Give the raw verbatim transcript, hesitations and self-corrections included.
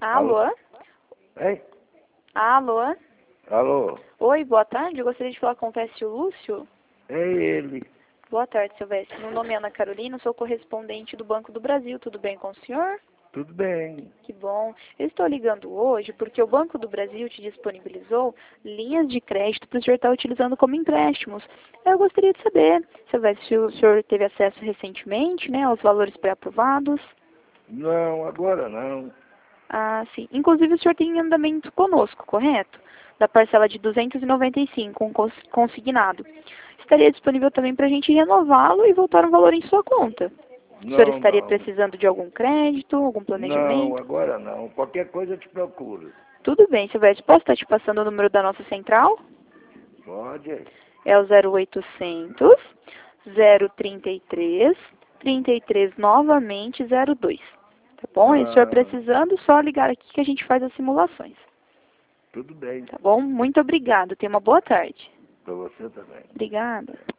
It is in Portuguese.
Alô? Ei? Alô? Alô? Oi, boa tarde. Eu gostaria de falar com o Vécio Lúcio. É ele. Boa tarde, seu Vécio. Meu nome é Ana Carolina, sou correspondente do Banco do Brasil. Tudo bem com o senhor? Tudo bem. Que bom. Eu estou ligando hoje porque o Banco do Brasil te disponibilizou linhas de crédito para o senhor estar utilizando como empréstimos. Eu gostaria de saber, seu Vécio, se o senhor teve acesso recentemente, né, aos valores pré-aprovados. Não, agora não. Ah, sim. Inclusive, o senhor tem em andamento conosco, correto? Da parcela de duzentos e noventa e cinco, um cons- consignado. Estaria disponível também para a gente renová-lo e voltar um valor em sua conta. O senhor Não, estaria não. precisando de algum crédito, algum Não, planejamento? agora não. Qualquer coisa eu te procuro. Tudo bem, Silvestre. Posso estar te passando o número da nossa central? Pode? É o zero oitocentos, zero trinta e três, trinta e três novamente zero dois. Tá bom? E o senhor Ah, precisando, só ligar aqui que a gente faz as simulações. tudo bem. Tá bom? Muito obrigado. Tenha uma boa tarde. Para você também. Obrigada.